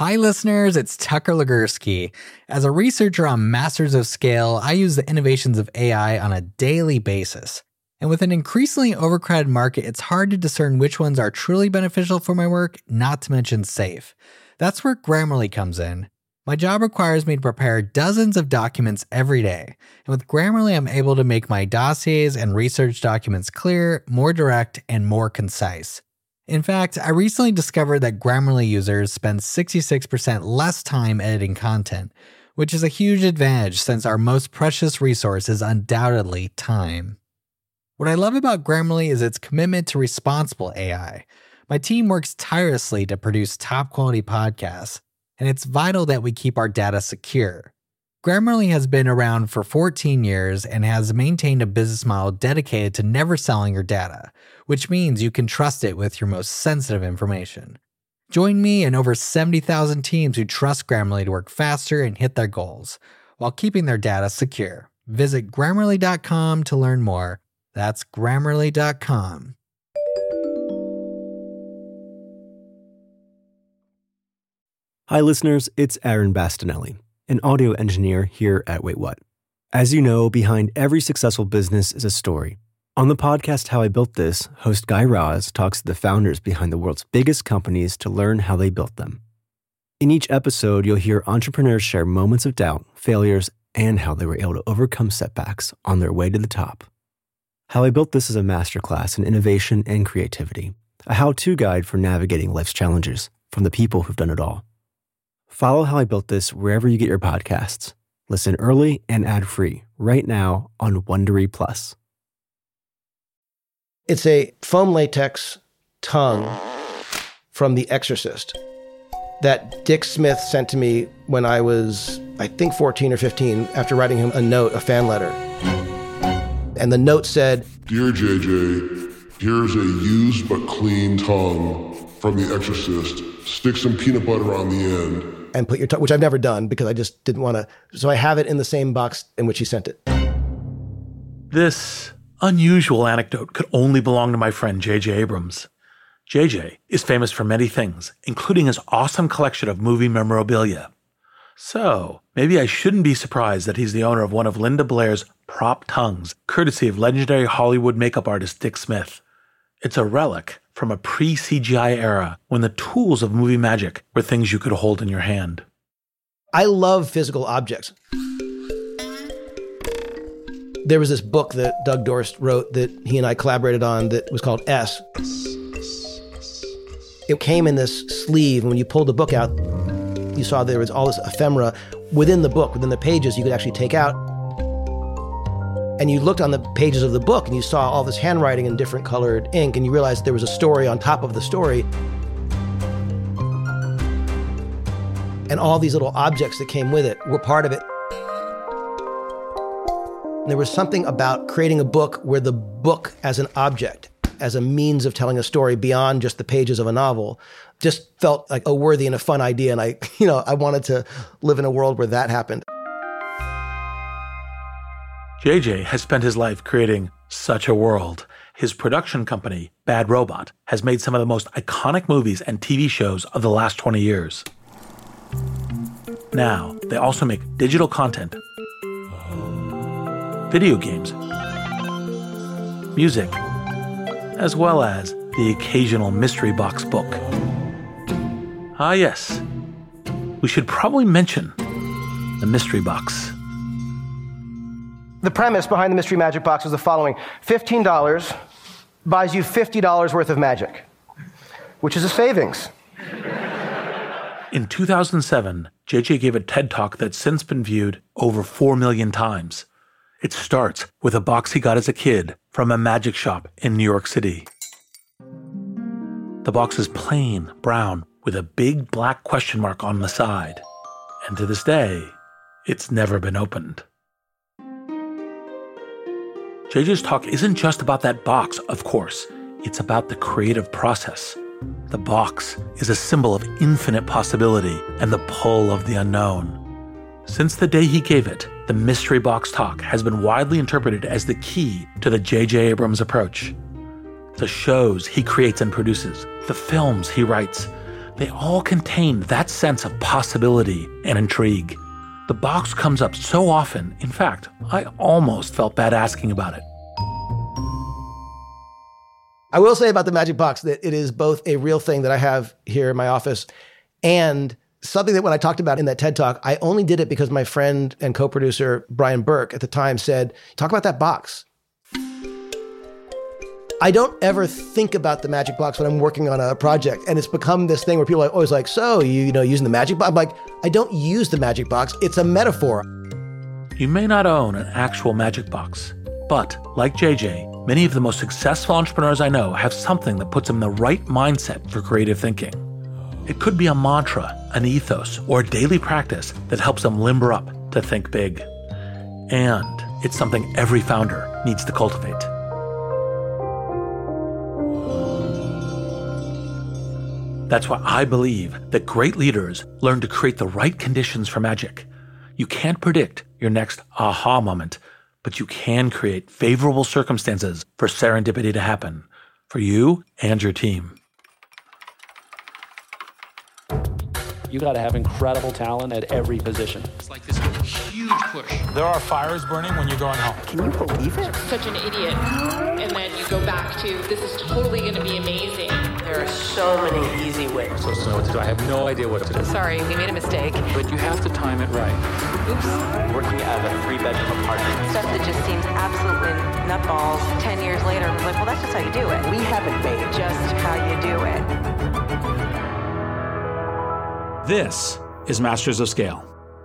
Hi listeners, it's Tucker Legursky. As a researcher on Masters of Scale, I use the innovations of AI on a daily basis. And with an increasingly overcrowded market, it's hard to discern which ones are truly beneficial for my work, not to mention safe. That's where Grammarly comes in. My job requires me to prepare dozens of documents every day. And with Grammarly, I'm able to make my dossiers and research documents clear, more direct, and more concise. In fact, I recently discovered that Grammarly users spend 66% less time editing content, which is a huge advantage since our most precious resource is undoubtedly time. What I love about Grammarly is its commitment to responsible AI. My team works tirelessly to produce top-quality podcasts, and it's vital that we keep our data secure. Grammarly has been around for 14 years and has maintained a business model dedicated to never selling your data, which means you can trust it with your most sensitive information. Join me and over 70,000 teams who trust Grammarly to work faster and hit their goals, while keeping their data secure. Visit Grammarly.com to learn more. That's Grammarly.com. Hi listeners, it's Aaron Bastinelli, an audio engineer here at Wait What. As you know, behind every successful business is a story. On the podcast How I Built This, host Guy Raz talks to the founders behind the world's biggest companies to learn how they built them. In each episode, you'll hear entrepreneurs share moments of doubt, failures, and how they were able to overcome setbacks on their way to the top. How I Built This is a masterclass in innovation and creativity, a how-to guide for navigating life's challenges from the people who've done it all. Follow How I Built This wherever you get your podcasts. Listen early and ad-free right now on Wondery Plus. It's a foam latex tongue from The Exorcist that Dick Smith sent to me when I was, I think, 14 or 15, after writing him a note, a fan letter. And the note said, "Dear JJ, here's a used but clean tongue from The Exorcist. Stick some peanut butter on the end. And put your tongue," which I've never done because I just didn't want to. So I have it in the same box in which he sent it. This unusual anecdote could only belong to my friend J.J. Abrams. J.J. is famous for many things, including his awesome collection of movie memorabilia. So, maybe I shouldn't be surprised that he's the owner of one of Linda Blair's prop tongues, courtesy of legendary Hollywood makeup artist Dick Smith. It's a relic from a pre-CGI era when the tools of movie magic were things you could hold in your hand. I love physical objects. There was this book that Doug Dorst wrote that he and I collaborated on that was called S. It came in this sleeve, and when you pulled the book out, you saw there was all this ephemera within the book, within the pages you could actually take out. And you looked on the pages of the book and you saw all this handwriting in different colored ink, and you realized there was a story on top of the story. And all these little objects that came with it were part of it. And there was something about creating a book where the book as an object, as a means of telling a story beyond just the pages of a novel, just felt like a worthy and a fun idea. And I wanted to live in a world where that happened. JJ has spent his life creating such a world. His production company, Bad Robot, has made some of the most iconic movies and TV shows of the last 20 years. Now, they also make digital content, video games, music, as well as the occasional mystery box book. Ah, yes. We should probably mention the mystery box. The premise behind the Mystery Magic Box was the following. $15 buys you $50 worth of magic, which is a savings. In 2007, JJ gave a TED Talk that's since been viewed over 4 million times. It starts with a box he got as a kid from a magic shop in New York City. The box is plain brown with a big black question mark on the side. And to this day, it's never been opened. JJ's talk isn't just about that box, of course. It's about the creative process. The box is a symbol of infinite possibility and the pull of the unknown. Since the day he gave it, the Mystery Box Talk has been widely interpreted as the key to the J.J. Abrams approach. The shows he creates and produces, the films he writes, They all contain that sense of possibility and intrigue. The box comes up so often, in fact, I almost felt bad asking about it. I will say about the Magic Box that it is both a real thing that I have here in my office and something that when I talked about in that TED Talk, I only did it because my friend and co-producer Brian Burke at the time said, talk about that box. I don't ever think about the Magic Box when I'm working on a project, and it's become this thing where people are always like, so, you know, using the Magic Box? I'm like, I don't use the Magic Box. It's a metaphor. You may not own an actual Magic Box, but like JJ, many of the most successful entrepreneurs I know have something that puts them in the right mindset for creative thinking. It could be a mantra, an ethos, or a daily practice that helps them limber up to think big. And it's something every founder needs to cultivate. That's why I believe that great leaders learn to create the right conditions for magic. You can't predict your next aha moment, but you can create favorable circumstances for serendipity to happen for you and your team. You got to have incredible talent at every position. It's like this huge push. There are fires burning when you're going home. Can you believe it? Such an idiot. And then you go back to, this is totally going to be amazing. There are so many easy ways. So what to do. I have no idea what to do. Sorry, we made a mistake. But you have to time it right. Oops. Working out of a 3-bedroom apartment. Stuff that just seems absolutely nutballs. 10 years later, I'm like, well, that's just how you do it. We haven't made just how you do it. This is Masters of Scale.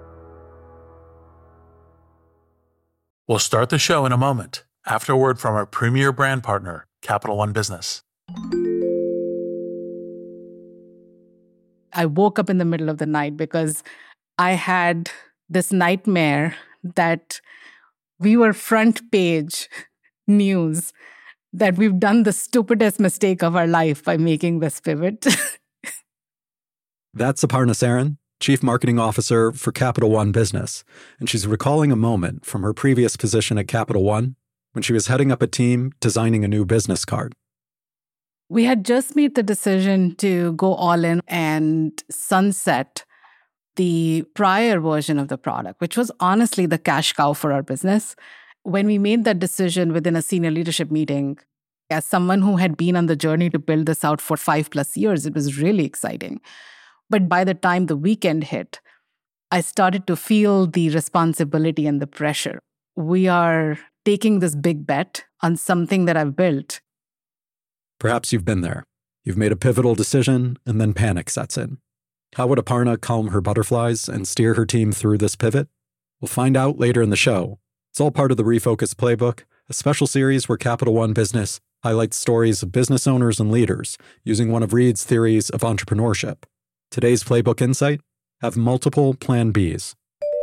We'll start the show in a moment after a word from our premier brand partner, Capital One Business. I woke up in the middle of the night because I had this nightmare that we were front page news, that we've done the stupidest mistake of our life by making this pivot. That's Aparna Saran, Chief Marketing Officer for Capital One Business, and she's recalling a moment from her previous position at Capital One when she was heading up a team designing a new business card. We had just made the decision to go all in and sunset the prior version of the product, which was honestly the cash cow for our business. When we made that decision within a senior leadership meeting, as someone who had been on the journey to build this out for 5+ years, it was really exciting. But by the time the weekend hit, I started to feel the responsibility and the pressure. We are taking this big bet on something that I've built. Perhaps you've been there. You've made a pivotal decision, and then panic sets in. How would Aparna calm her butterflies and steer her team through this pivot? We'll find out later in the show. It's all part of the Refocus Playbook, a special series where Capital One Business highlights stories of business owners and leaders using one of Reid's theories of entrepreneurship. Today's Playbook Insight: have multiple Plan Bs.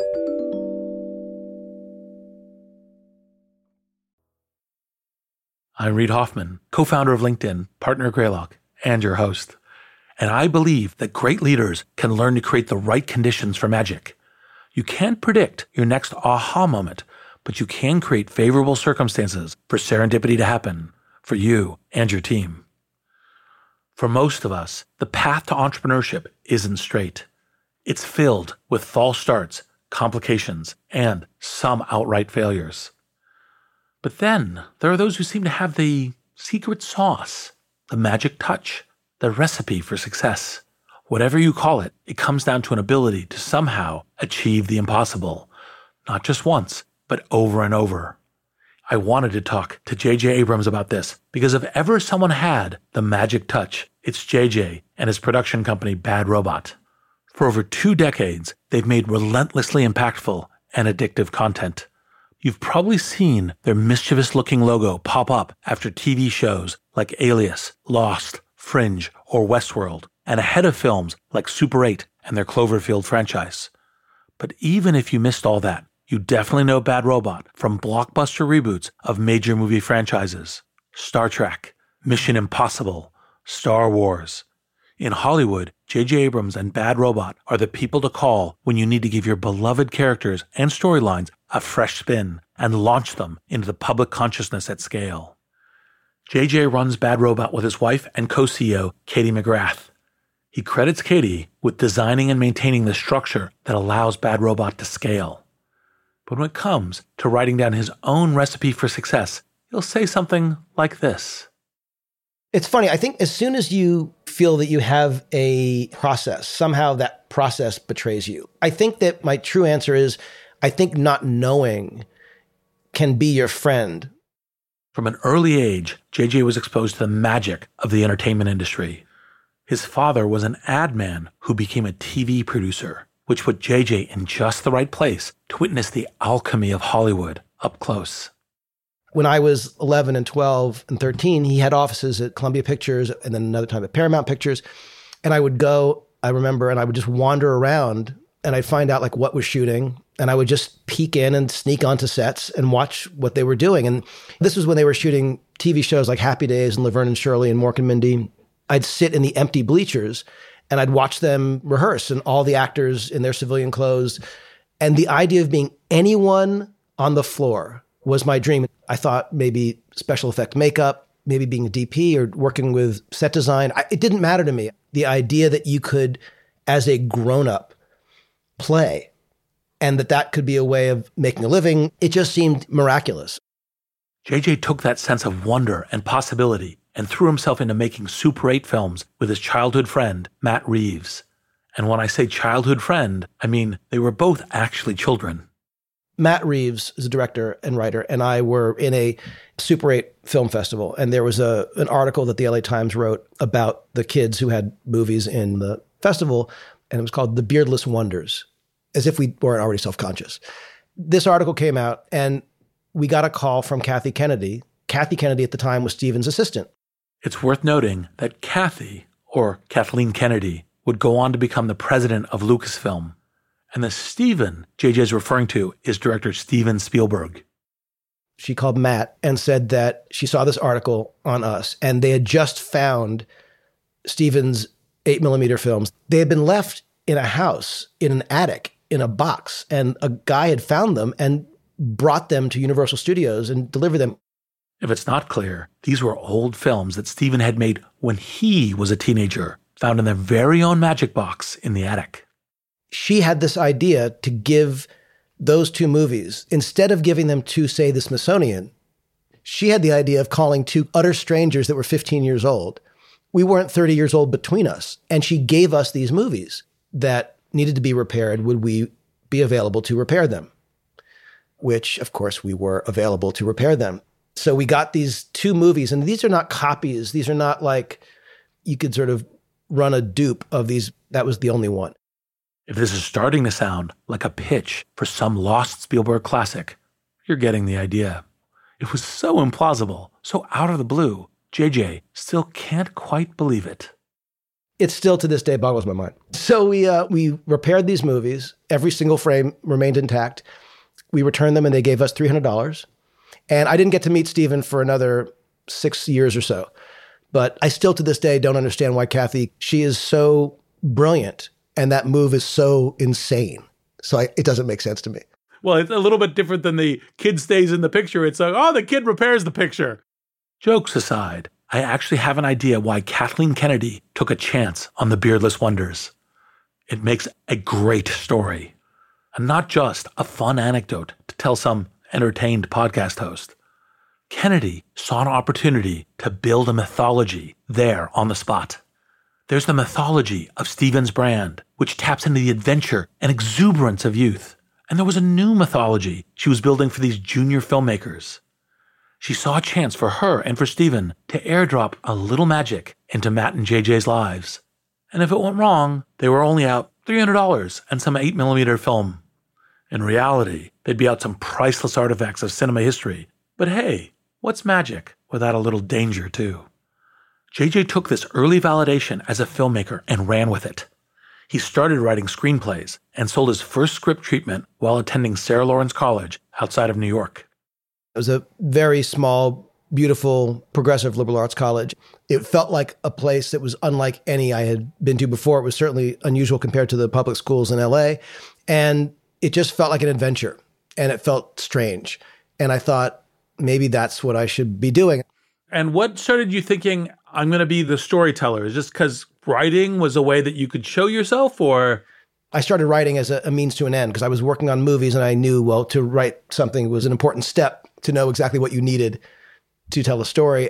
I'm Reid Hoffman, co-founder of LinkedIn, partner at Greylock, and your host. And I believe that great leaders can learn to create the right conditions for magic. You can't predict your next aha moment, but you can create favorable circumstances for serendipity to happen for you and your team. For most of us, the path to entrepreneurship isn't straight. It's filled with false starts, complications, and some outright failures. But then there are those who seem to have the secret sauce, the magic touch, the recipe for success. Whatever you call it, it comes down to an ability to somehow achieve the impossible, not just once, but over and over. I wanted to talk to J.J. Abrams about this because if ever someone had the magic touch, it's J.J. and his production company, Bad Robot. For over 2 decades, they've made relentlessly impactful and addictive content. You've probably seen their mischievous-looking logo pop up after TV shows like Alias, Lost, Fringe, or Westworld, and ahead of films like Super 8 and their Cloverfield franchise. But even if you missed all that, you definitely know Bad Robot from blockbuster reboots of major movie franchises: Star Trek, Mission Impossible, Star Wars. In Hollywood, J.J. Abrams and Bad Robot are the people to call when you need to give your beloved characters and storylines a fresh spin and launch them into the public consciousness at scale. J.J. runs Bad Robot with his wife and co-CEO, Katie McGrath. He credits Katie with designing and maintaining the structure that allows Bad Robot to scale. But when it comes to writing down his own recipe for success, he'll say something like this. It's funny. I think as soon as you feel that you have a process, somehow that process betrays you. I think that my true answer is, I think not knowing can be your friend. From an early age, JJ was exposed to the magic of the entertainment industry. His father was an ad man who became a TV producer, which put JJ in just the right place to witness the alchemy of Hollywood up close. When I was 11 and 12 and 13, he had offices at Columbia Pictures and then another time at Paramount Pictures. And I would go, I remember, and I would just wander around and I'd find out like what was shooting. And I would just peek in and sneak onto sets and watch what they were doing. And this was when they were shooting TV shows like Happy Days and Laverne and Shirley and Mork and Mindy. I'd sit in the empty bleachers and I'd watch them rehearse and all the actors in their civilian clothes. And the idea of being anyone on the floor was my dream. I thought maybe special effect makeup, maybe being a DP or working with set design. It didn't matter to me. The idea that you could, as a grown-up, play and that could be a way of making a living, it just seemed miraculous. JJ took that sense of wonder and possibility and threw himself into making Super 8 films with his childhood friend, Matt Reeves. And when I say childhood friend, I mean they were both actually children. Matt Reeves is a director and writer, and I were in a Super 8 film festival, and there was an article that the LA Times wrote about the kids who had movies in the festival, and it was called The Beardless Wonders, as if we weren't already self-conscious. This article came out, and we got a call from Kathy Kennedy. Kathy Kennedy at the time was Steven's assistant. It's worth noting that Kathy, or Kathleen Kennedy, would go on to become the president of Lucasfilm. And the Steven JJ is referring to is director Steven Spielberg. She called Matt and said that she saw this article on us, and they had just found Steven's 8mm films. They had been left in a house, in an attic, in a box, and a guy had found them and brought them to Universal Studios and delivered them. If it's not clear, these were old films that Steven had made when he was a teenager, found in their very own magic box in the attic. She had this idea to give those two movies, instead of giving them to, say, the Smithsonian, she had the idea of calling two utter strangers that were 15 years old. We weren't 30 years old between us. And she gave us these movies that needed to be repaired. Would we be available to repair them? Which, of course, we were available to repair them. So we got these two movies, and these are not copies. These are not like you could sort of run a dupe of these. That was the only one. If this is starting to sound like a pitch for some lost Spielberg classic, you're getting the idea. It was so implausible, so out of the blue, JJ still can't quite believe it. It still to this day boggles my mind. So we repaired these movies. Every single frame remained intact. We returned them and they gave us $300. And I didn't get to meet Steven for another 6 years or so. But I still to this day don't understand why Kathy, she is so brilliant. And that move is so insane. So it doesn't make sense to me. Well, it's a little bit different than the kid stays in the picture. It's like, oh, the kid repairs the picture. Jokes aside, I actually have an idea why Kathleen Kennedy took a chance on the Beardless Wonders. It makes a great story. And not just a fun anecdote to tell some entertained podcast host. Kennedy saw an opportunity to build a mythology there on the spot. There's the mythology of Steven's brand, which taps into the adventure and exuberance of youth. And there was a new mythology she was building for these junior filmmakers. She saw a chance for her and for Steven to airdrop a little magic into Matt and JJ's lives. And if it went wrong, they were only out $300 and some 8mm film. In reality, they'd be out some priceless artifacts of cinema history. But hey, what's magic without a little danger too? JJ took this early validation as a filmmaker and ran with it. He started writing screenplays and sold his first script treatment while attending Sarah Lawrence College outside of New York. It was a very small, beautiful, progressive liberal arts college. It felt like a place that was unlike any I had been to before. It was certainly unusual compared to the public schools in LA. And it just felt like an adventure. And it felt strange. And I thought, maybe that's what I should be doing. And what started you thinking, I'm going to be the storyteller? Is just because writing was a way that you could show yourself, or? I started writing as a means to an end because I was working on movies and I knew, well, to write something was an important step to know exactly what you needed to tell a story.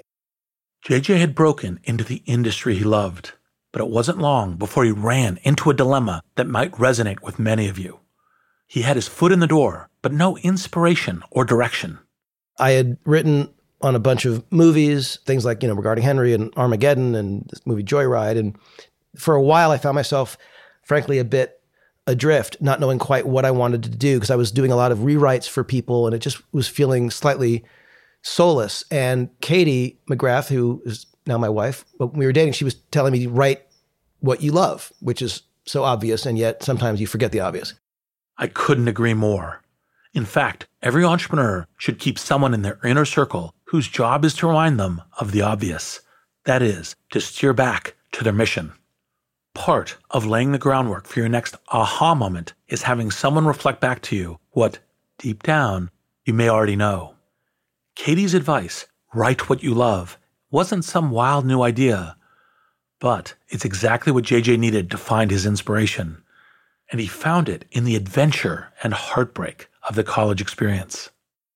JJ had broken into the industry he loved, but it wasn't long before he ran into a dilemma that might resonate with many of you. He had his foot in the door, but no inspiration or direction. I had written on a bunch of movies, things like, Regarding Henry and Armageddon and this movie Joyride. And for a while, I found myself, frankly, a bit adrift, not knowing quite what I wanted to do because I was doing a lot of rewrites for people and it just was feeling slightly soulless. And Katie McGrath, who is now my wife, when we were dating, she was telling me, write what you love, which is so obvious. And yet sometimes you forget the obvious. I couldn't agree more. In fact, every entrepreneur should keep someone in their inner circle whose job is to remind them of the obvious. That is, to steer back to their mission. Part of laying the groundwork for your next aha moment is having someone reflect back to you what, deep down, you may already know. Katie's advice, write what you love, wasn't some wild new idea, but it's exactly what JJ needed to find his inspiration. And he found it in the adventure and heartbreak of the college experience.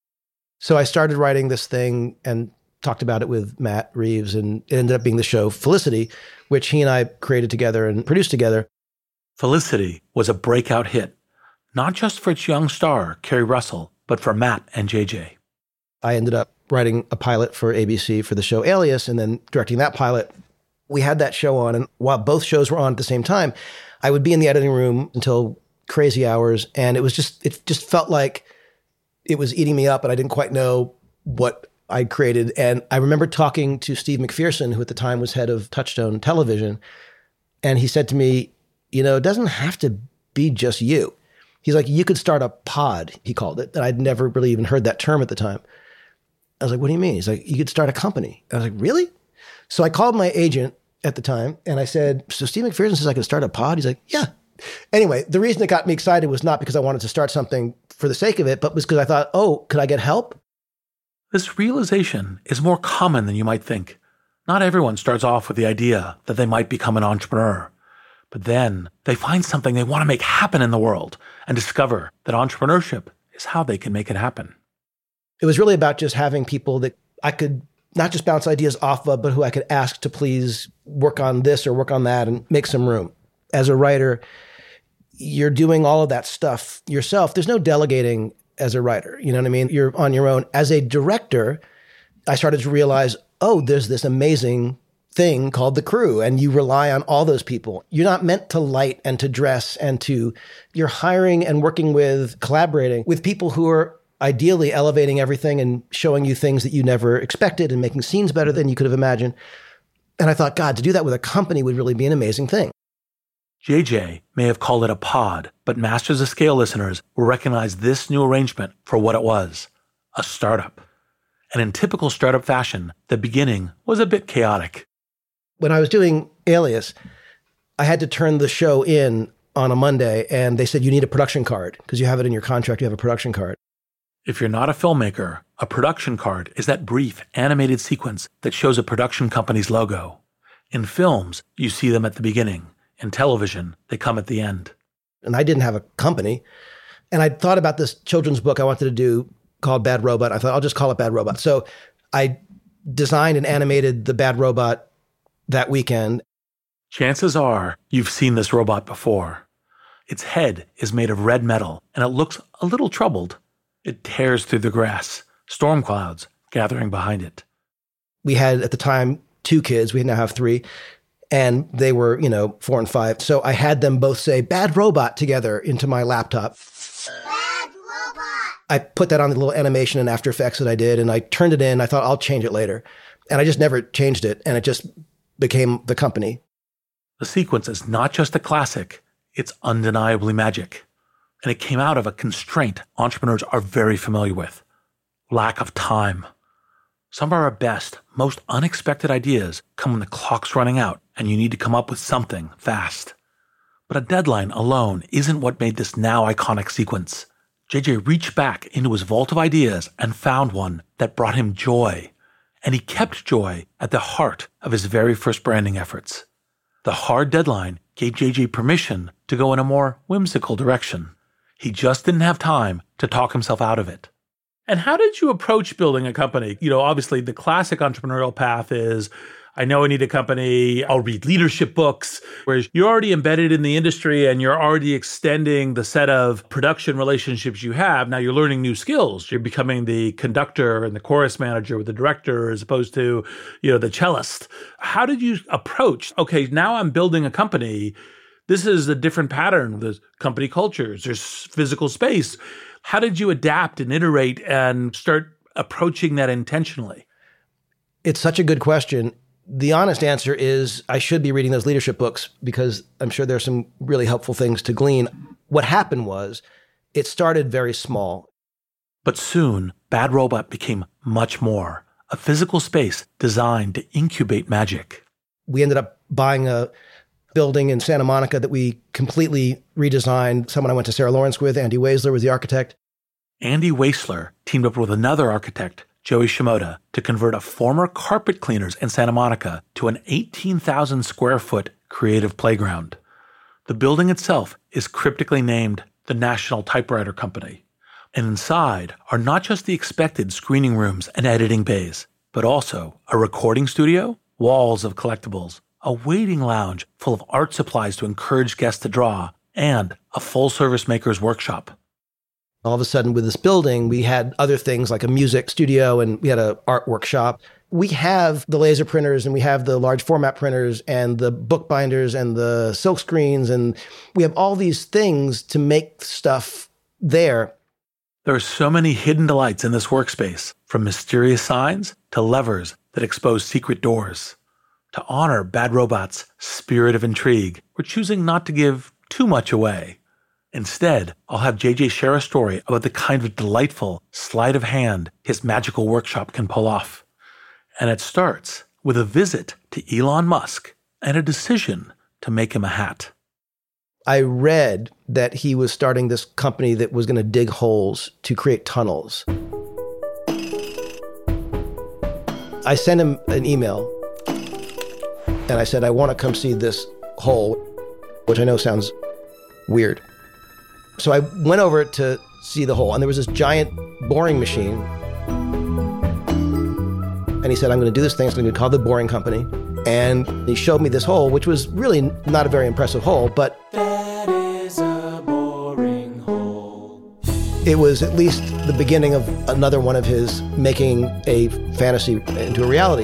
So I started writing this thing and talked about it with Matt Reeves, and it ended up being the show Felicity, which he and I created together and produced together. Felicity was a breakout hit, not just for its young star, Kerry Russell, but for Matt and JJ. I ended up writing a pilot for ABC for the show Alias and then directing that pilot. We had that show on, and while both shows were on at the same time, I would be in the editing room until crazy hours, and it just felt like it was eating me up, and I didn't quite know what I'd created. And I remember talking to Steve McPherson, who at the time was head of Touchstone Television, and he said to me, it doesn't have to be just you. He's like, you could start a pod, he called it, and I'd never really even heard that term at the time. I was like, what do you mean? He's like, you could start a company. I was like, really? So I called my agent at the time, and I said, so Steve McPherson says I could start a pod? He's like, yeah. Anyway, the reason it got me excited was not because I wanted to start something for the sake of it, but was because I thought, oh, could I get help? This realization is more common than you might think. Not everyone starts off with the idea that they might become an entrepreneur, but then they find something they want to make happen in the world and discover that entrepreneurship is how they can make it happen. It was really about just having people that I could not just bounce ideas off of, but who I could ask to please work on this or work on that and make some room. As a writer, you're doing all of that stuff yourself. There's no delegating as a writer. You know what I mean? You're on your own. As a director, I started to realize, oh, there's this amazing thing called the crew, and you rely on all those people. You're not meant to light and to dress and you're hiring and working with, collaborating with people who are ideally elevating everything and showing you things that you never expected and making scenes better than you could have imagined. And I thought, God, to do that with a company would really be an amazing thing. JJ may have called it a pod, but Masters of Scale listeners will recognize this new arrangement for what it was, a startup. And in typical startup fashion, the beginning was a bit chaotic. When I was doing Alias, I had to turn the show in on a Monday, and they said, you need a production card because you have it in your contract, you have a production card. If you're not a filmmaker, a production card is that brief animated sequence that shows a production company's logo. In films, you see them at the beginning. In television, they come at the end. And I didn't have a company. And I thought about this children's book I wanted to do called Bad Robot. I thought, I'll just call it Bad Robot. So I designed and animated the Bad Robot that weekend. Chances are you've seen this robot before. Its head is made of red metal, and it looks a little troubled. It tears through the grass, storm clouds gathering behind it. We had, at the time, 2 kids. We now have 3. And they were, 4 and 5. So I had them both say, Bad Robot together into my laptop. Bad Robot! I put that on the little animation in After Effects that I did, and I turned it in. I thought, I'll change it later. And I just never changed it, and it just became the company. The sequence is not just a classic, it's undeniably magic. And it came out of a constraint entrepreneurs are very familiar with: lack of time. Some of our best, most unexpected ideas come when the clock's running out and you need to come up with something fast. But a deadline alone isn't what made this now iconic sequence. JJ reached back into his vault of ideas and found one that brought him joy and he kept joy at the heart of his very first branding efforts. The hard deadline gave JJ permission to go in a more whimsical direction. He just didn't have time to talk himself out of it. And how did you approach building a company? Obviously the classic entrepreneurial path is, I know I need a company, I'll read leadership books, whereas you're already embedded in the industry and you're already extending the set of production relationships you have. Now you're learning new skills. You're becoming the conductor and the chorus manager with the director as opposed to, the cellist. How did you approach, okay, now I'm building a company. This is a different pattern. There's company cultures, there's physical space. How did you adapt and iterate and start approaching that intentionally? It's such a good question. The honest answer is I should be reading those leadership books because I'm sure there's some really helpful things to glean. What happened was it started very small. But soon, Bad Robot became much more, a physical space designed to incubate magic. We ended up buying a building in Santa Monica that we completely redesigned. Someone I went to Sarah Lawrence with, Andy Weisler, was the architect. Andy Weisler teamed up with another architect, Joey Shimoda, to convert a former carpet cleaners in Santa Monica to an 18,000 square foot creative playground. The building itself is cryptically named the National Typewriter Company. And inside are not just the expected screening rooms and editing bays, but also a recording studio, walls of collectibles, a waiting lounge full of art supplies to encourage guests to draw, and a full-service maker's workshop. All of a sudden, with this building, we had other things like a music studio and we had an art workshop. We have the laser printers and we have the large format printers and the book binders and the silk screens. And we have all these things to make stuff there. There are so many hidden delights in this workspace, from mysterious signs to levers that expose secret doors. To honor Bad Robot's spirit of intrigue, we're choosing not to give too much away. Instead, I'll have JJ share a story about the kind of delightful sleight of hand his magical workshop can pull off. And it starts with a visit to Elon Musk and a decision to make him a hat. I read that he was starting this company that was going to dig holes to create tunnels. I sent him an email and I said, I want to come see this hole, which I know sounds weird. So I went over to see the hole, and there was this giant boring machine. And he said, I'm going to do this thing. It's going to be called the Boring Company. And he showed me this hole, which was really not a very impressive hole, but that is a boring hole. It was at least the beginning of another one of his making a fantasy into a reality.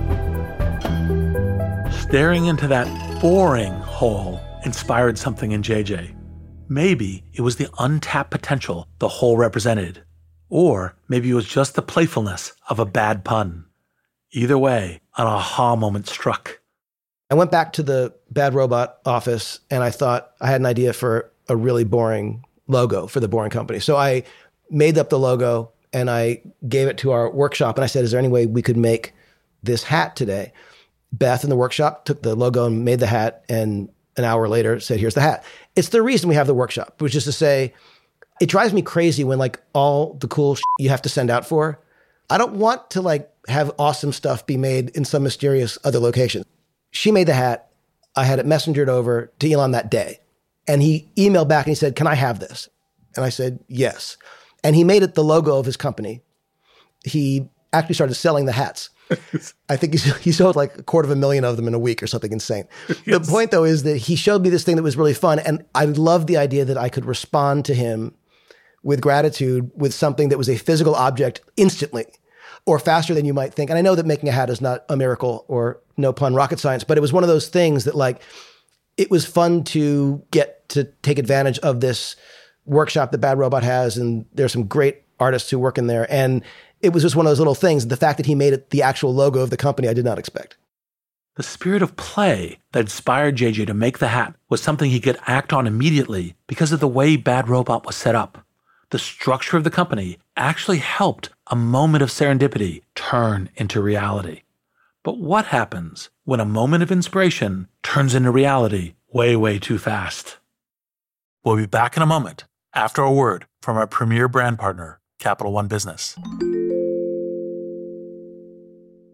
Staring into that boring hole inspired something in JJ. Maybe it was the untapped potential the hole represented, or maybe it was just the playfulness of a bad pun. Either way, an aha moment struck. I went back to the Bad Robot office and I thought I had an idea for a really boring logo for the Boring Company. So I made up the logo and I gave it to our workshop and I said, is there any way we could make this hat today? Beth in the workshop took the logo and made the hat, and an hour later said, here's the hat. It's the reason we have the workshop, which is to say, it drives me crazy when like all the cool you have to send out for. I don't want to like have awesome stuff be made in some mysterious other location. She made the hat. I had it messengered over to Elon that day. And he emailed back and he said, can I have this? And I said, yes. And he made it the logo of his company. He actually started selling the hats. I think he sold like 250,000 of them in a week or something insane. Yes. The point, though, is that he showed me this thing that was really fun. And I loved the idea that I could respond to him with gratitude with something that was a physical object instantly or faster than you might think. And I know that making a hat is not a miracle or, no pun, rocket science, but it was one of those things that like, it was fun to get to take advantage of this workshop that Bad Robot has. And there's some great artists who work in there. And it was just one of those little things. The fact that he made it the actual logo of the company, I did not expect. The spirit of play that inspired JJ to make the hat was something he could act on immediately because of the way Bad Robot was set up. The structure of the company actually helped a moment of serendipity turn into reality. But what happens when a moment of inspiration turns into reality way, way too fast? We'll be back in a moment after a word from our premier brand partner, Capital One Business.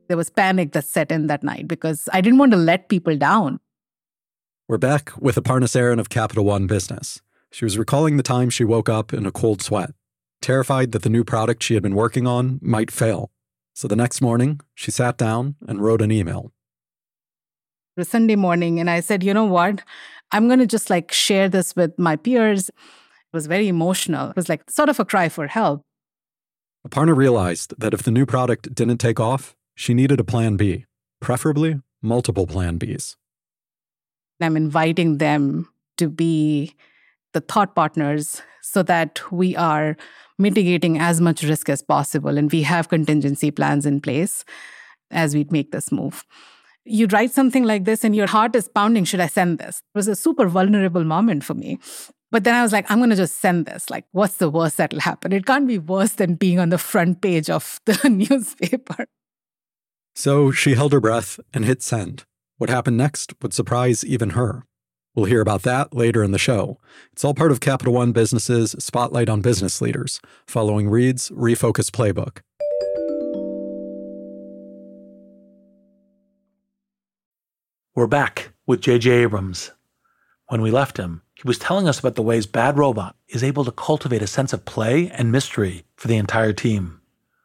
There was panic that set in that night because I didn't want to let people down. We're back with Aparna Saran of Capital One Business. She was recalling the time she woke up in a cold sweat, terrified that the new product she had been working on might fail. So the next morning, she sat down and wrote an email. It was Sunday morning, and I said, you know what? I'm going to just share this with my peers. It was very emotional. It was sort of a cry for help. Aparna realized that if the new product didn't take off, she needed a plan B, preferably multiple plan Bs. I'm inviting them to be the thought partners so that we are mitigating as much risk as possible and we have contingency plans in place as we make this move. You write something like this and your heart is pounding, should I send this? It was a super vulnerable moment for me. But then I was I'm going to just send this. What's the worst that'll happen? It can't be worse than being on the front page of the newspaper. So she held her breath and hit send. What happened next would surprise even her. We'll hear about that later in the show. It's all part of Capital One Business's Spotlight on Business Leaders, following Reed's Refocus Playbook. We're back with J.J. Abrams. When we left him, he was telling us about the ways Bad Robot is able to cultivate a sense of play and mystery for the entire team.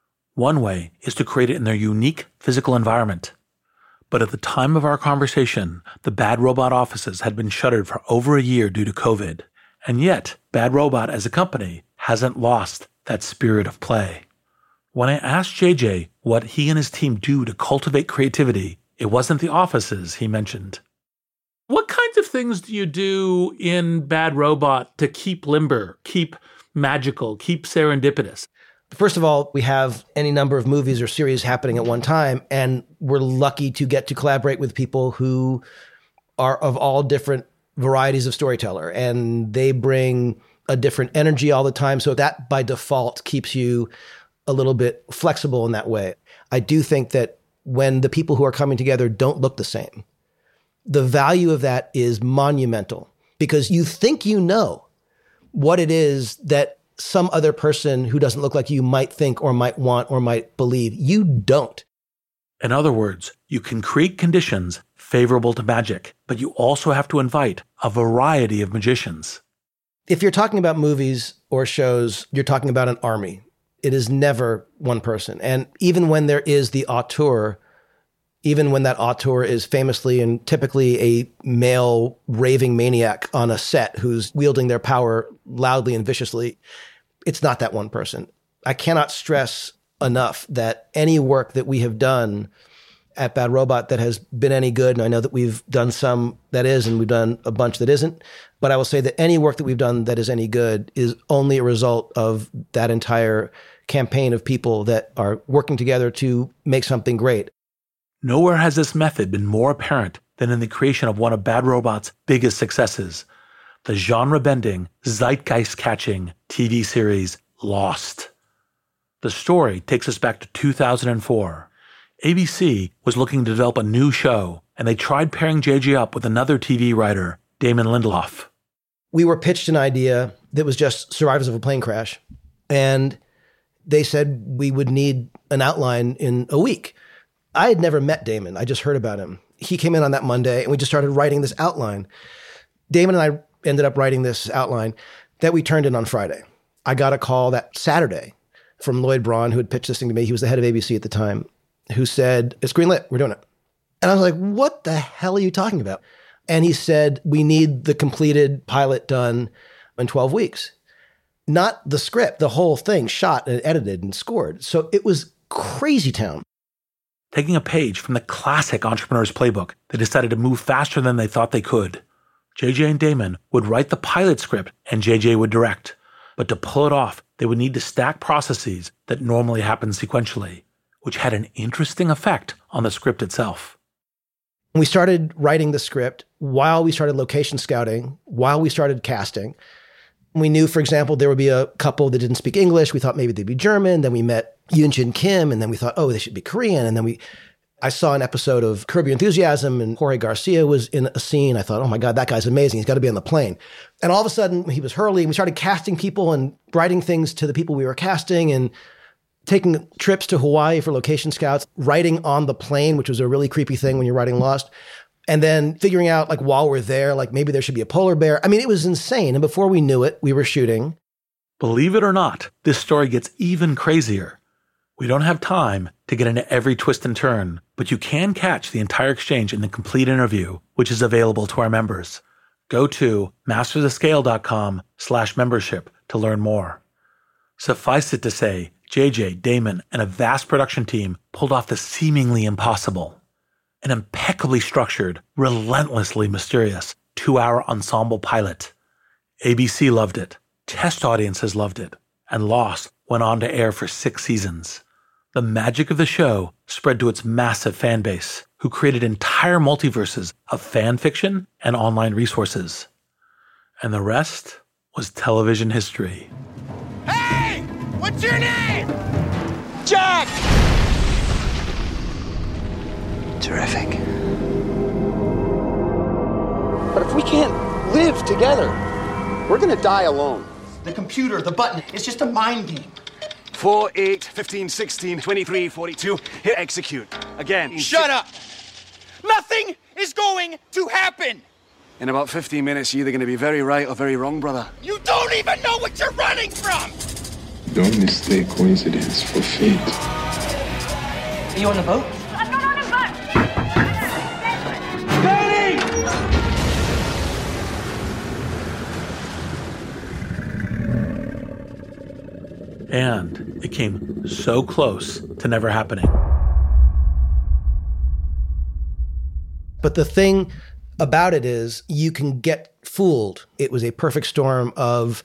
One way is to create it in their unique physical environment. But at the time of our conversation, the Bad Robot offices had been shuttered for over a year due to COVID. And yet, Bad Robot as a company hasn't lost that spirit of play. When I asked JJ what he and his team do to cultivate creativity, it wasn't the offices he mentioned. What kinds of things do you do in Bad Robot to keep limber, keep magical, keep serendipitous? First of all, we have any number of movies or series happening at one time, and we're lucky to get to collaborate with people who are of all different varieties of storyteller, and they bring a different energy all the time. So that by default keeps you a little bit flexible in that way. I do think that when the people who are coming together don't look the same, the value of that is monumental because you think you know what it is that some other person who doesn't look like you might think or might want or might believe. You don't. In other words, you can create conditions favorable to magic, but you also have to invite a variety of magicians. If you're talking about movies or shows, you're talking about an army. It is never one person. And even when there is the auteur, even when that auteur is famously and typically a male raving maniac on a set who's wielding their power loudly and viciously, it's not that one person. I cannot stress enough that any work that we have done at Bad Robot that has been any good, and I know that we've done some that is, and we've done a bunch that isn't, but I will say that any work that we've done that is any good is only a result of that entire campaign of people that are working together to make something great. Nowhere has this method been more apparent than in the creation of one of Bad Robot's biggest successes, the genre-bending, zeitgeist-catching TV series Lost. The story takes us back to 2004. ABC was looking to develop a new show, and they tried pairing JJ up with another TV writer, Damon Lindelof. We were pitched an idea that was just survivors of a plane crash, and they said we would need an outline in a week. I had never met Damon. I just heard about him. He came in on that Monday, and we just started writing this outline. Damon and I ended up writing this outline that we turned in on Friday. I got a call that Saturday from Lloyd Braun, who had pitched this thing to me. He was the head of ABC at the time, who said, "It's greenlit. We're doing it." And I was like, what the hell are you talking about? And he said, "We need the completed pilot done in 12 weeks. Not the script, the whole thing shot and edited and scored. So it was crazy town. Taking a page from the classic Entrepreneur's Playbook, they decided to move faster than they thought they could. JJ and Damon would write the pilot script and JJ would direct. But to pull it off, they would need to stack processes that normally happen sequentially, which had an interesting effect on the script itself. We started writing the script while we started location scouting, while we started casting. We knew, for example, there would be a couple that didn't speak English. We thought maybe they'd be German. Then we met Yoon Jin Kim, and then we thought, oh, they should be Korean. And then I saw an episode of Curb Your Enthusiasm, and Jorge Garcia was in a scene. I thought, oh my God, that guy's amazing. He's got to be on the plane. And all of a sudden, he was Hurley. We started casting people and writing things to the people we were casting. And taking trips to Hawaii for location scouts, writing on the plane, which was a really creepy thing when you're writing Lost. And then figuring out, like, while we're there, like, maybe there should be a polar bear. I mean, it was insane. And before we knew it, we were shooting. Believe it or not, this story gets even crazier. We don't have time to get into every twist and turn, but you can catch the entire exchange in the complete interview, which is available to our members. Go to mastersofscale.com/membership to learn more. Suffice it to say, JJ, Damon, and a vast production team pulled off the seemingly impossible. An impeccably structured, relentlessly mysterious 2-hour ensemble pilot. ABC loved it, test audiences loved it, and Lost went on to air for 6 seasons. The magic of the show spread to its massive fan base, who created entire multiverses of fan fiction and online resources. And the rest was television history. Hey! What's your name? Jack! Terrific. But if we can't live together, we're gonna die alone. The computer, the button, it's just a mind game. 4, 8, 15, 16, 23, 42. Hit execute. Again. Shut up! Nothing is going to happen! In about 15 minutes, you're either going to be very right or very wrong, brother. You don't even know what you're running from! Don't mistake coincidence for fate. Are you on the boat? I'm not on a boat! And it came so close to never happening. But the thing about it is you can get fooled. It was a perfect storm of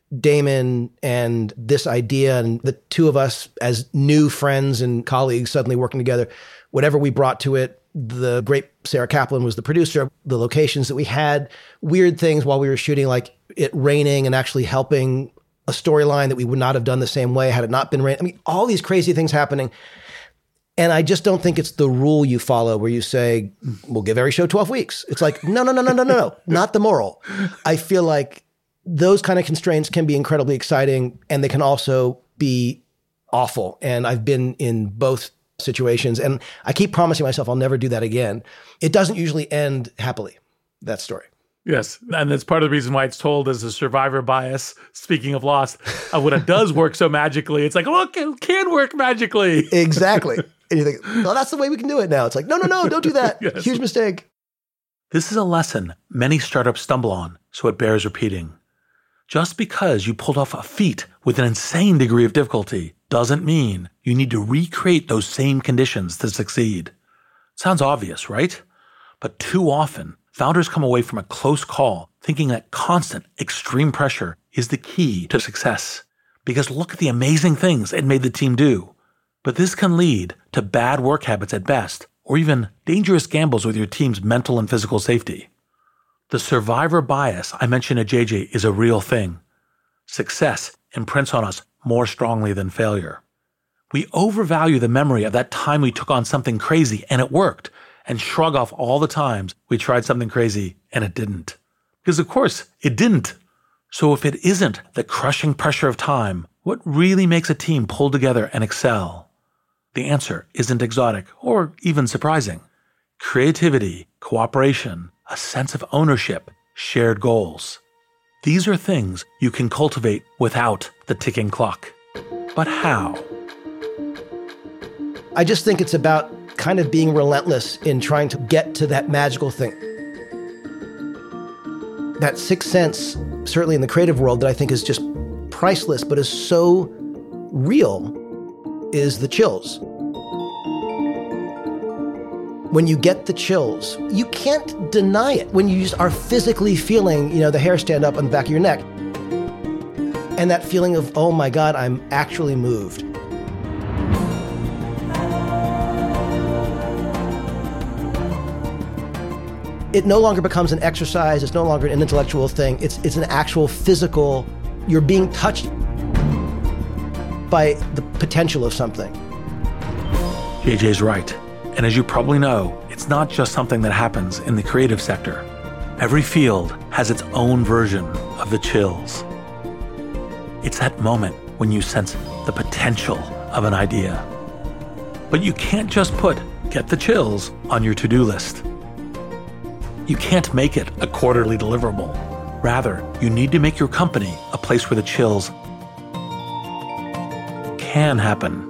Damon and this idea, and the two of us as new friends and colleagues suddenly working together. Whatever we brought to it, the great Sarah Kaplan was the producer. The locations that we had, weird things while we were shooting, like it raining and actually helping a storyline that we would not have done the same way had it not been raining. I mean, all these crazy things happening. And I just don't think it's the rule you follow where you say, we'll give every show 12 weeks. It's like, no, not the moral. I feel like those kind of constraints can be incredibly exciting, and they can also be awful. And I've been in both situations, and I keep promising myself I'll never do that again. It doesn't usually end happily, that story. Yes, and that's part of the reason why it's told as a survivor bias. Speaking of Lost, when it does work so magically, it's like, look, it can work magically. Exactly. And you think, well, that's the way we can do it now. It's like, no, don't do that. Yes. Huge mistake. This is a lesson many startups stumble on, so it bears repeating. Just because you pulled off a feat with an insane degree of difficulty doesn't mean you need to recreate those same conditions to succeed. Sounds obvious, right? But too often, founders come away from a close call thinking that constant, extreme pressure is the key to success. Because look at the amazing things it made the team do. But this can lead to bad work habits at best, or even dangerous gambles with your team's mental and physical safety. The survivor bias I mentioned at JJ is a real thing. Success imprints on us more strongly than failure. We overvalue the memory of that time we took on something crazy and it worked, and shrug off all the times we tried something crazy and it didn't. Because of course, it didn't. So if it isn't the crushing pressure of time, what really makes a team pull together and excel? The answer isn't exotic or even surprising. Creativity, cooperation, a sense of ownership, shared goals. These are things you can cultivate without the ticking clock. But how? I just think it's about kind of being relentless in trying to get to that magical thing. That sixth sense, certainly in the creative world, that I think is just priceless, but is so real, is the chills. When you get the chills, you can't deny it. When you just are physically feeling, the hair stand up on the back of your neck. And that feeling of, oh my God, I'm actually moved. It no longer becomes an exercise. It's no longer an intellectual thing. It's an actual physical, you're being touched by the potential of something. JJ's right. And as you probably know, it's not just something that happens in the creative sector. Every field has its own version of the chills. It's that moment when you sense the potential of an idea. But you can't just put "get the chills" on your to-do list. You can't make it a quarterly deliverable. Rather, you need to make your company a place where the chills can happen.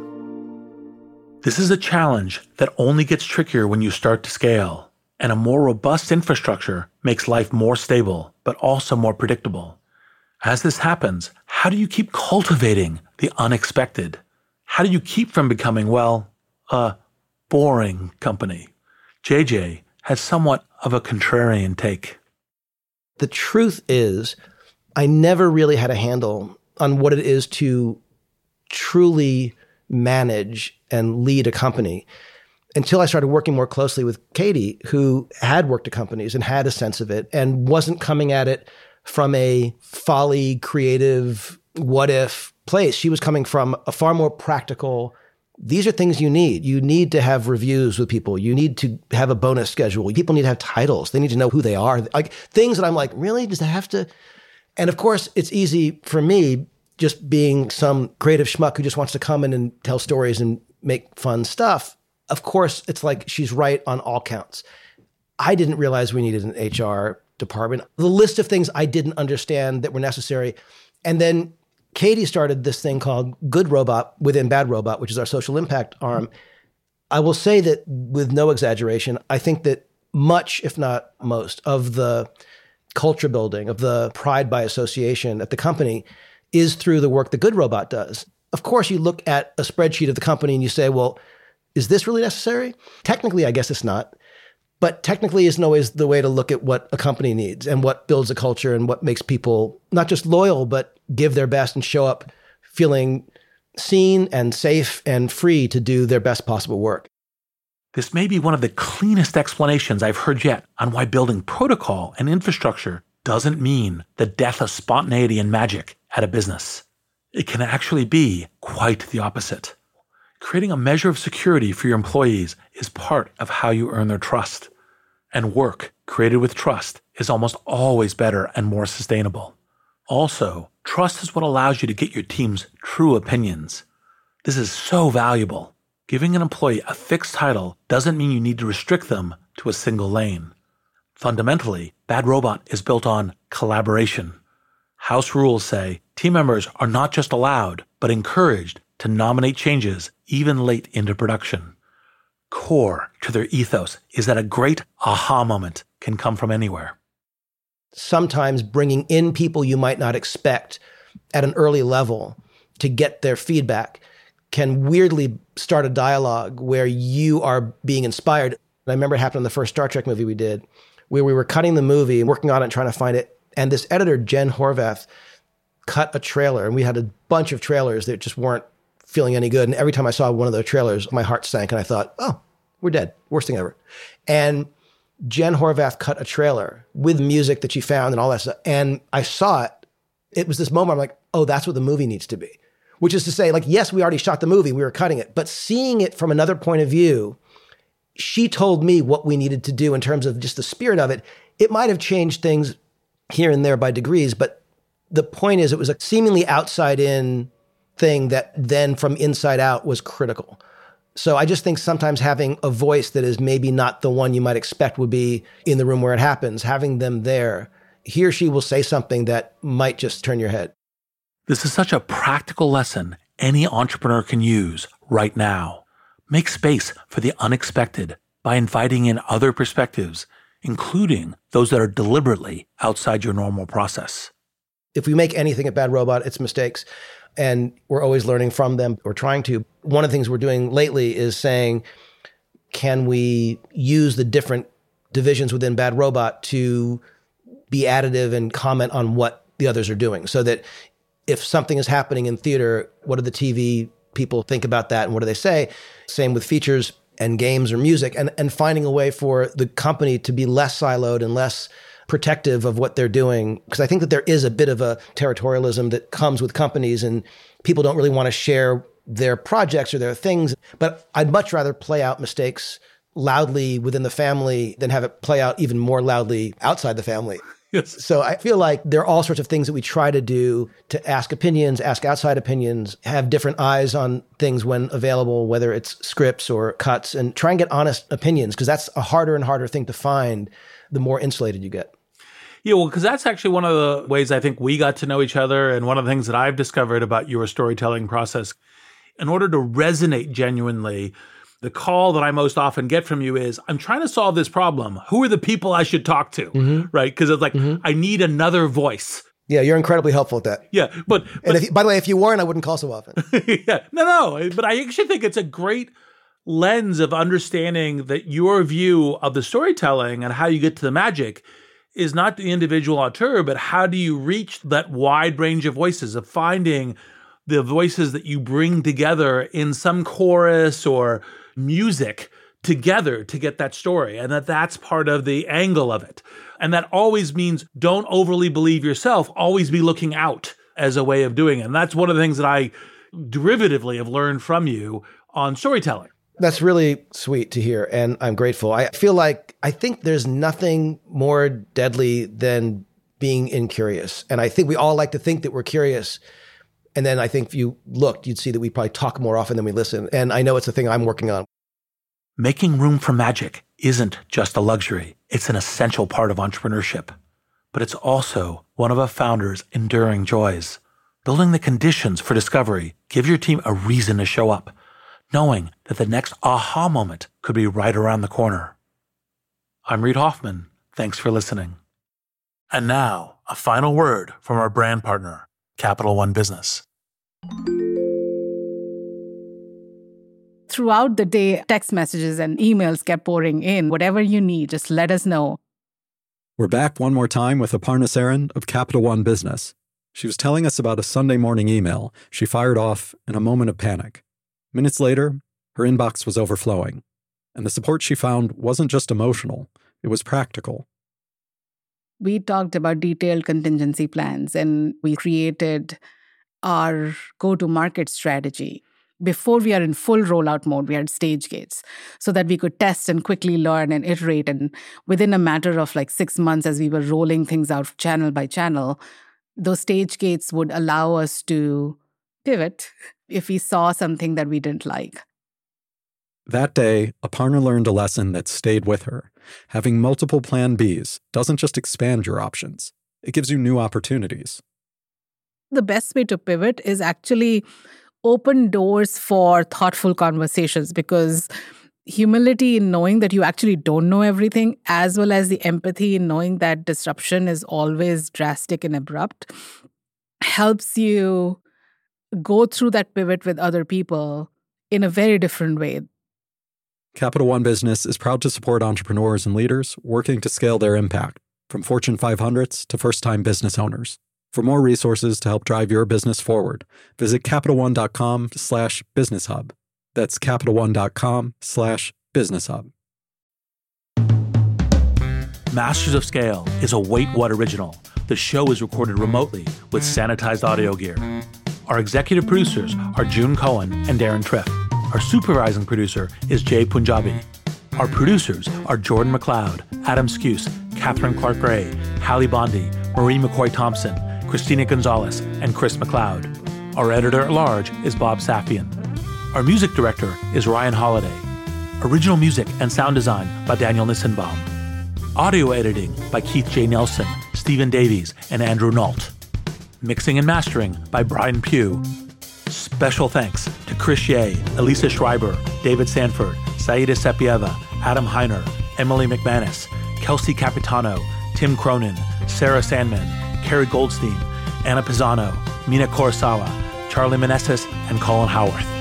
This is a challenge that only gets trickier when you start to scale, and a more robust infrastructure makes life more stable, but also more predictable. As this happens, how do you keep cultivating the unexpected? How do you keep from becoming, well, a boring company? JJ has somewhat of a contrarian take. The truth is, I never really had a handle on what it is to truly manage and lead a company until I started working more closely with Katie, who had worked at companies and had a sense of it and wasn't coming at it from a folly, creative, what if place. She was coming from a far more practical, these are things you need. You need to have reviews with people. You need to have a bonus schedule. People need to have titles. They need to know who they are. Like things that I'm like, really? Does that have to? And of course, it's easy for me, just being some creative schmuck who just wants to come in and tell stories and make fun stuff. Of course, it's like she's right on all counts. I didn't realize we needed an HR department. The list of things I didn't understand that were necessary. And then Katie started this thing called Good Robot within Bad Robot, which is our social impact arm. I will say that with no exaggeration, I think that much, if not most, of the culture building, of the pride by association at the company is through the work that Good Robot does. Of course, you look at a spreadsheet of the company and you say, well, is this really necessary? Technically, I guess it's not. But technically isn't always the way to look at what a company needs and what builds a culture and what makes people not just loyal, but give their best and show up feeling seen and safe and free to do their best possible work. This may be one of the cleanest explanations I've heard yet on why building protocol and infrastructure doesn't mean the death of spontaneity and magic at a business. It can actually be quite the opposite. Creating a measure of security for your employees is part of how you earn their trust. And work created with trust is almost always better and more sustainable. Also, trust is what allows you to get your team's true opinions. This is so valuable. Giving an employee a fixed title doesn't mean you need to restrict them to a single lane. Fundamentally, Bad Robot is built on collaboration. House rules say team members are not just allowed, but encouraged to nominate changes even late into production. Core to their ethos is that a great aha moment can come from anywhere. Sometimes bringing in people you might not expect at an early level to get their feedback can weirdly start a dialogue where you are being inspired. I remember it happened in the first Star Trek movie we did, where we were cutting the movie and working on it and trying to find it. And this editor, Jen Horvath, cut a trailer. And we had a bunch of trailers that just weren't feeling any good. And every time I saw one of those trailers, my heart sank and I thought, oh, we're dead. Worst thing ever. And Jen Horvath cut a trailer with music that she found and all that stuff. And I saw it. It was this moment I'm like, oh, that's what the movie needs to be. Which is to say, like, yes, we already shot the movie. We were cutting it. But seeing it from another point of view, she told me what we needed to do in terms of just the spirit of it. It might have changed things here and there by degrees. But the point is, it was a seemingly outside in thing that then from inside out was critical. So I just think sometimes having a voice that is maybe not the one you might expect would be in the room where it happens, having them there, he or she will say something that might just turn your head. This is such a practical lesson any entrepreneur can use right now. Make space for the unexpected by inviting in other perspectives, including those that are deliberately outside your normal process. If we make anything at Bad Robot, it's mistakes. And we're always learning from them. We're trying to. One of the things we're doing lately is saying, can we use the different divisions within Bad Robot to be additive and comment on what the others are doing? So that if something is happening in theater, what do the TV people think about that and what do they say? Same with features and games or music, and finding a way for the company to be less siloed and less protective of what they're doing. Because I think that there is a bit of a territorialism that comes with companies and people don't really want to share their projects or their things. But I'd much rather play out mistakes loudly within the family than have it play out even more loudly outside the family. Yes. So I feel like there are all sorts of things that we try to do to ask opinions, ask outside opinions, have different eyes on things when available, whether it's scripts or cuts, and try and get honest opinions, because that's a harder and harder thing to find the more insulated you get. Yeah, well, because that's actually one of the ways I think we got to know each other, and one of the things that I've discovered about your storytelling process. In order to resonate genuinely, the call that I most often get from you is, I'm trying to solve this problem. Who are the people I should talk to? Right? Because it's like, I need another voice. Yeah, you're incredibly helpful at that. Yeah, but by the way, if you weren't, I wouldn't call so often. Yeah, no, but I actually think it's a great lens of understanding that your view of the storytelling and how you get to the magic is not the individual auteur, but how do you reach that wide range of voices, of finding the voices that you bring together in some chorus or music together to get that story, and that's part of the angle of it. And that always means don't overly believe yourself, always be looking out as a way of doing it. And that's one of the things that I derivatively have learned from you on storytelling. That's really sweet to hear, and I'm grateful. I think there's nothing more deadly than being incurious. And I think we all like to think that we're curious. And then I think if you looked, you'd see that we probably talk more often than we listen. And I know it's a thing I'm working on. Making room for magic isn't just a luxury. It's an essential part of entrepreneurship. But it's also one of a founder's enduring joys. Building the conditions for discovery gives your team a reason to show up, knowing that the next aha moment could be right around the corner. I'm Reid Hoffman. Thanks for listening. And now, a final word from our brand partner, Capital One Business. Throughout the day, text messages and emails kept pouring in. Whatever you need, just let us know. We're back one more time with Aparna Saran of Capital One Business. She was telling us about a Sunday morning email she fired off in a moment of panic. Minutes later, her inbox was overflowing, and the support she found wasn't just emotional, it was practical. We talked about detailed contingency plans, and we created our go-to-market strategy. Before we are in full rollout mode, we had stage gates so that we could test and quickly learn and iterate. And within a matter of 6 months, as we were rolling things out channel by channel, those stage gates would allow us to pivot if we saw something that we didn't like. That day, Aparna learned a lesson that stayed with her. Having multiple plan Bs doesn't just expand your options, it gives you new opportunities. The best way to pivot is actually open doors for thoughtful conversations, because humility in knowing that you actually don't know everything, as well as the empathy in knowing that disruption is always drastic and abrupt, helps you go through that pivot with other people in a very different way. Capital One Business is proud to support entrepreneurs and leaders working to scale their impact, from Fortune 500s to first-time business owners. For more resources to help drive your business forward, visit CapitalOne.com/BusinessHub. That's CapitalOne.com/BusinessHub. Masters of Scale is a Wait What original. The show is recorded remotely with sanitized audio gear. Our executive producers are June Cohen and Darren Triff. Our supervising producer is Jay Punjabi. Our producers are Jordan McLeod, Adam Skuse, Catherine Clark-Gray, Hallie Bondi, Marie McCoy-Thompson, Christina Gonzalez, and Chris McLeod. Our editor-at-large is Bob Safian. Our music director is Ryan Holiday. Original music and sound design by Daniel Nissenbaum. Audio editing by Keith J. Nelson, Stephen Davies, and Andrew Nault. Mixing and mastering by Brian Pugh. Special thanks to Chris Ye, Elisa Schreiber, David Sanford, Saida Sepieva, Adam Heiner, Emily McManus, Kelsey Capitano, Tim Cronin, Sarah Sandman, Carrie Goldstein, Anna Pisano, Mina Kurosawa, Charlie Meneses, and Colin Howarth.